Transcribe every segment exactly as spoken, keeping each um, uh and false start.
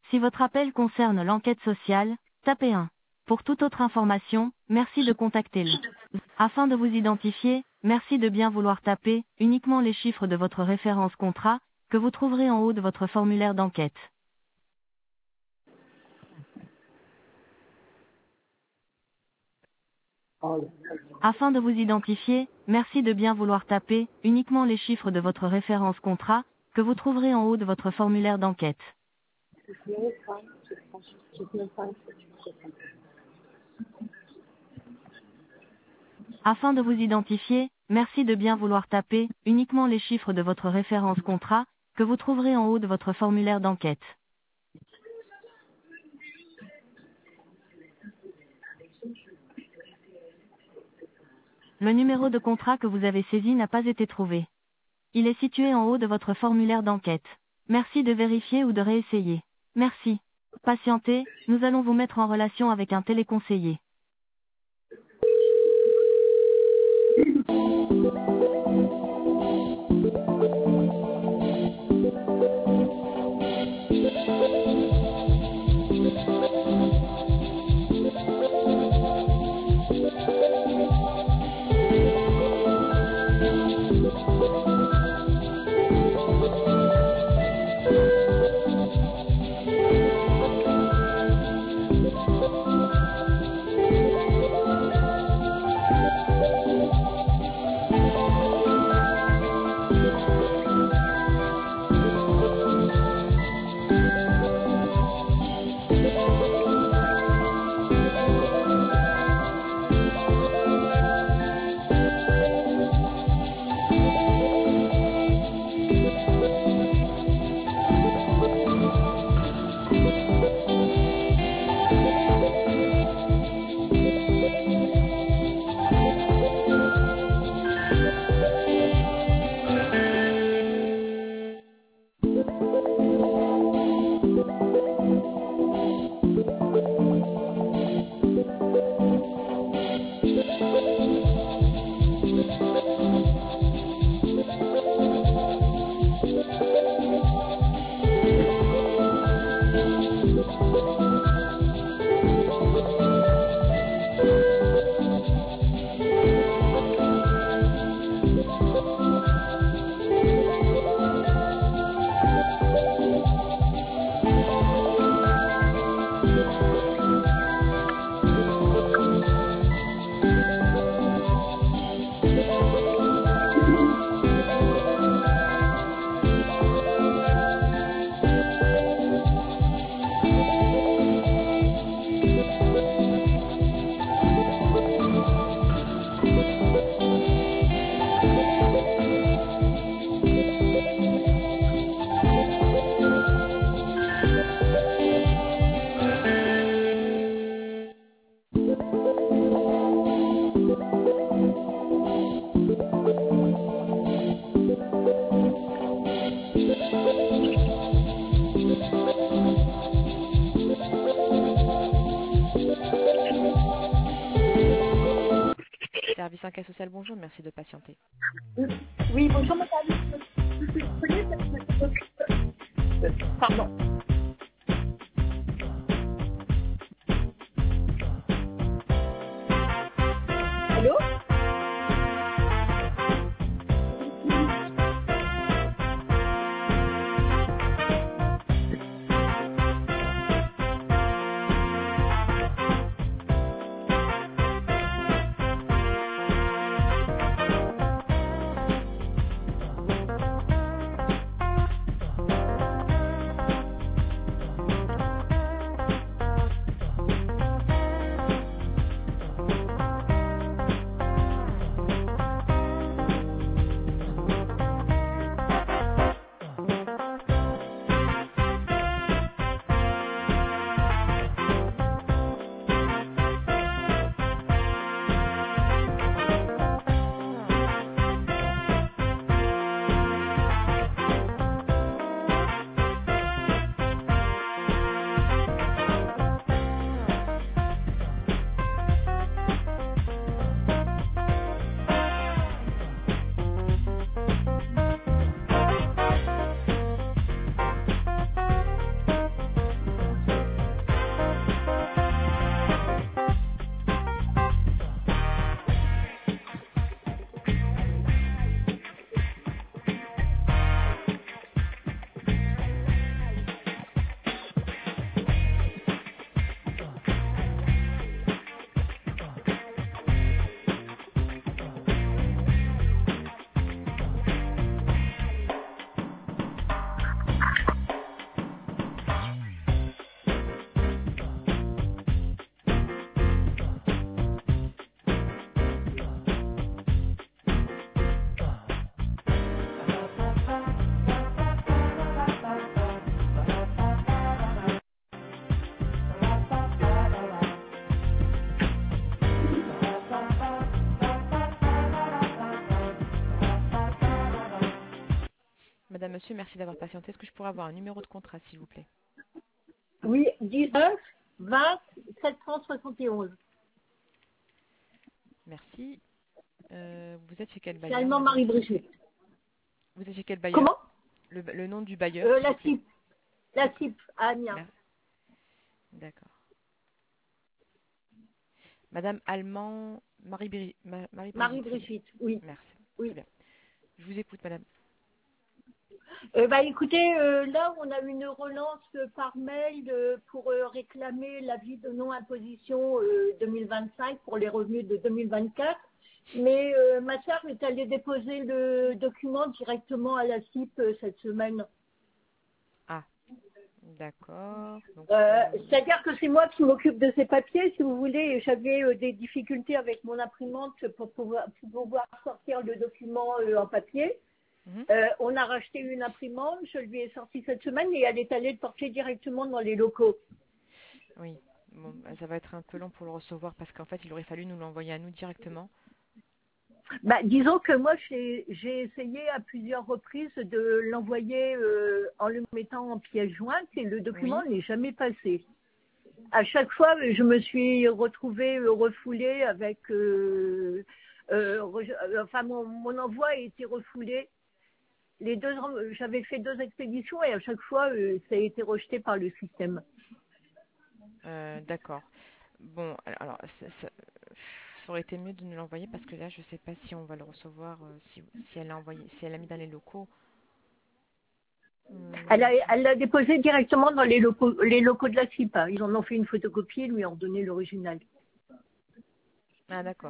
Si votre appel concerne l'enquête sociale, tapez un. Pour toute autre information, merci de contacter le. Afin de vous identifier, merci de bien vouloir taper uniquement les chiffres de votre référence contrat, que vous trouverez en haut de votre formulaire d'enquête. Afin de vous identifier, merci de bien vouloir taper uniquement les chiffres de votre référence contrat, que vous trouverez en haut de votre formulaire d'enquête. Afin de vous identifier, merci de bien vouloir taper uniquement les chiffres de votre référence contrat, que vous trouverez en haut de votre formulaire d'enquête. Le numéro de contrat que vous avez saisi n'a pas été trouvé. Il est situé en haut de votre formulaire d'enquête. Merci de vérifier ou de réessayer. Merci. Patientez, nous allons vous mettre en relation avec un téléconseiller. Service enquête sociale, bonjour, merci de patienter. Oui, bonjour madame. Pardon. Allô? madame, monsieur, merci d'avoir patienté. Est-ce que je pourrais avoir un numéro de contrat, s'il vous plaît? Oui, dix-neuf, vingt, sept cent soixante et onze. Merci. Euh, vous êtes chez quel C'est bailleur, allemand madame? Marie-Brigitte. Vous êtes chez quel bailleur? Comment le, le nom du bailleur, euh, s'il vous La plaît. C I P. La C I P à Amiens. Mer- D'accord. Madame Allemand, Marie-Bri- Ma- Marie-Brigitte, c'est bien. Marie-Brigitte, oui. Merci. Très Oui. bien. Je vous écoute, madame. Euh, bah, écoutez, euh, là, on a une relance euh, par mail euh, pour euh, réclamer l'avis de non-imposition euh, deux mille vingt-cinq pour les revenus de deux mille vingt-quatre. Mais euh, ma sœur est allée déposer le document directement à la C I P euh, cette semaine. Ah, d'accord. Donc, Euh, euh, C'est-à-dire que c'est moi qui m'occupe de ces papiers, si vous voulez. J'avais euh, des difficultés avec mon imprimante pour pouvoir, pour pouvoir sortir le document euh, en papier. mhm. Euh, on a racheté une imprimante, je lui ai sorti cette semaine et elle est allée le porter directement dans les locaux. Oui. Bon, bah, ça va être un peu long pour le recevoir parce qu'en fait, il aurait fallu nous l'envoyer à nous directement. Bah, disons que moi, j'ai j'ai essayé à plusieurs reprises de l'envoyer euh, en le mettant en pièce jointe et le document Oui. n'est jamais passé. À chaque fois, je me suis retrouvée euh, refoulée avec... euh, euh, re- euh, enfin, mon, mon envoi a été refoulé. Les deux, j'avais fait deux expéditions et à chaque fois, euh, ça a été rejeté par le système. Euh, d'accord. Bon, alors, ça, ça- ça aurait été mieux de nous l'envoyer parce que là, je ne sais pas si on va le recevoir, euh, si, si elle l'a envoyé, si elle l'a mis dans les locaux. Elle Euh, a, elle l'a déposé directement dans les locaux, les locaux de la C I P A. Ils en ont fait une photocopie et lui ont donné l'original. Ah, d'accord.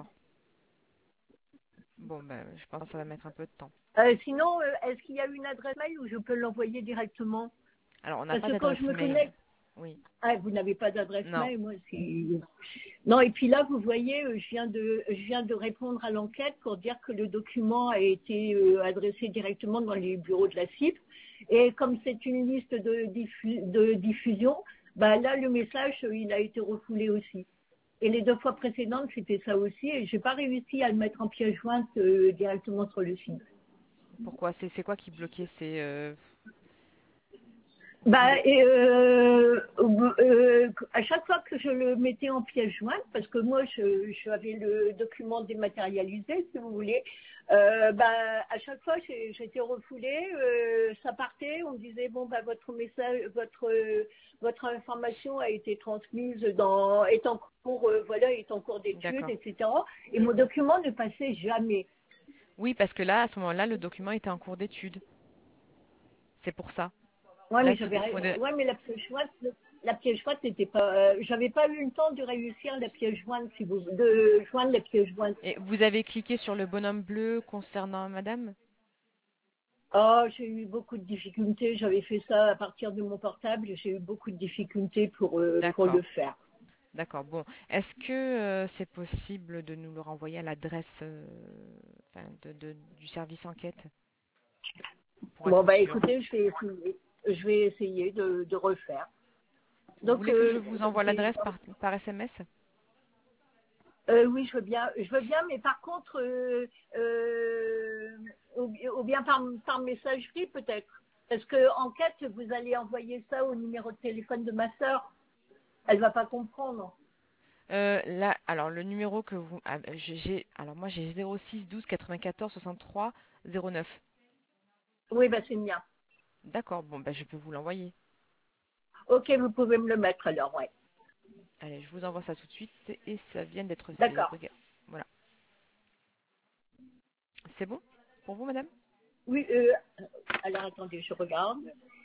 Bon, ben, je pense que ça va mettre un peu de temps. Euh, sinon, euh, est-ce qu'il y a une adresse mail où je peux l'envoyer directement? Alors, on n'a Parce pas que quand d'adresse je me mail. connecte, Oui. ah, vous n'avez pas d'adresse Non. mail, moi c'est... Non, et puis là, vous voyez, euh, je viens de, je viens de répondre à l'enquête pour dire que le document a été euh, adressé directement dans les bureaux de la C I P. Et comme c'est une liste de, diffu- de diffusion, bah là, le message, euh, il a été refoulé aussi. Et les deux fois précédentes, c'était ça aussi. Et j'ai pas réussi à le mettre en pièce jointe euh, directement sur le site. Pourquoi? C'est c'est quoi qui bloquait? C'est euh, vous Bah, êtes- et euh, euh, à chaque fois que je le mettais en pièce jointe, parce que moi, je, j'avais le document dématérialisé, si vous voulez, euh, bah, à chaque fois, j'ai- j'étais refoulée, euh, ça partait, on me disait, bon, bah, votre message, votre, euh, votre information a été transmise dans, est en cours, euh, voilà, est en cours d'étude, D'accord. et cetera. Et mon document ne passait jamais. Oui, parce que là, à ce moment-là, le document était en cours d'étude. C'est pour ça. Ouais, Là, mais il faut, j'avais, il faudrait- ouais, mais la pièce jointe, la pièce jointe n'était pas, euh, j'avais pas eu le temps de réussir la pièce jointe, si vous, de joindre la pièce jointe. Et vous avez cliqué sur le bonhomme bleu concernant madame? Oh, j'ai eu beaucoup de difficultés. J'avais fait ça à partir de mon portable. J'ai eu beaucoup de difficultés pour euh, pour D'accord. le faire. D'accord. Bon. Est-ce que euh, c'est possible de nous le renvoyer à l'adresse euh, enfin, de, de- du service enquête pour Bon, être bah sûr? écoutez, je vais essayer, je vais essayer de, de refaire. Vous Donc, voulez que je euh, vous donc envoie c'est, l'adresse par, par S M S? euh, oui, je veux bien, je veux bien, mais par contre, euh, euh, ou, ou bien par, par messagerie peut-être. Parce que enquête, vous allez envoyer ça au numéro de téléphone de ma sœur. Elle va pas comprendre. Euh, là, alors le numéro que vous, ah, j'ai, j'ai- alors moi j'ai zéro six douze quatre-vingt-quatorze soixante-trois zéro neuf. Oui, bah c'est le mien. D'accord. Bon, ben je peux vous l'envoyer. Ok, vous pouvez me le mettre alors, ouais. Allez, je vous envoie ça tout de suite et ça vient d'être fait. D'accord. Regarde. Voilà. C'est bon pour vous, madame? Oui, euh, alors attendez, je regarde.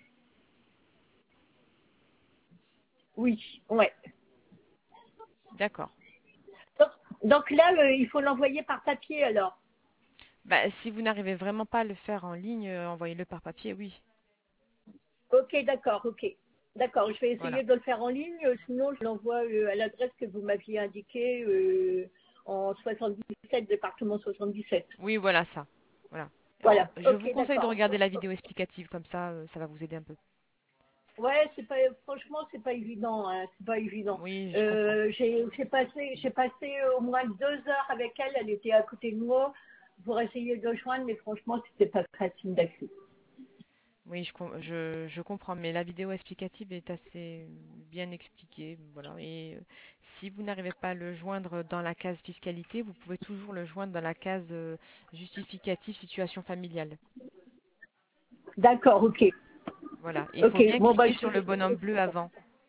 Oui, ouais. D'accord. Donc, donc là, euh, il faut l'envoyer par papier alors. Bah, si vous n'arrivez vraiment pas à le faire en ligne, euh, envoyez-le par papier, oui. Ok, d'accord, ok. D'accord, je vais Voilà. essayer de le faire en ligne, euh, sinon je l'envoie euh, à l'adresse que vous m'aviez indiquée euh, en soixante-dix-sept, département soixante-dix-sept. Oui, voilà ça. Voilà. Alors, Voilà, je vous ok, conseille de d'accord. regarder la vidéo explicative, comme ça, euh, ça va vous aider un peu. Ouais, c'est pas, franchement, c'est pas évident, hein, c'est pas évident. Oui, je comprends. Euh, j'ai j'ai passé, j'ai passé au moins deux heures avec elle, elle était à côté de moi pour essayer de le joindre, mais franchement, c'était pas facile d'accès. Oui, je, com- je, je comprends, mais la vidéo explicative est assez bien expliquée. Voilà. Et euh, si vous n'arrivez pas à le joindre dans la case fiscalité, vous pouvez toujours le joindre dans la case euh, justificatif situation familiale. D'accord, ok. Voilà. Et il faut Ok, bien bon, bah, cliquer je sur le vais. bonhomme bleu avant.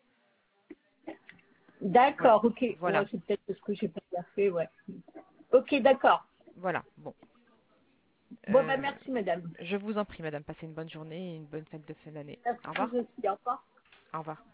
Voilà. D'accord, ok. Bon, Voilà. c'est peut-être parce que j'ai pas bien fait, ouais. Ok, d'accord. Voilà. Bon. Bon, bah, Euh, merci, madame. je vous en prie, madame. Passez une bonne journée et une bonne fête de fin d'année. Merci Au vous revoir. aussi. Au revoir. Au revoir.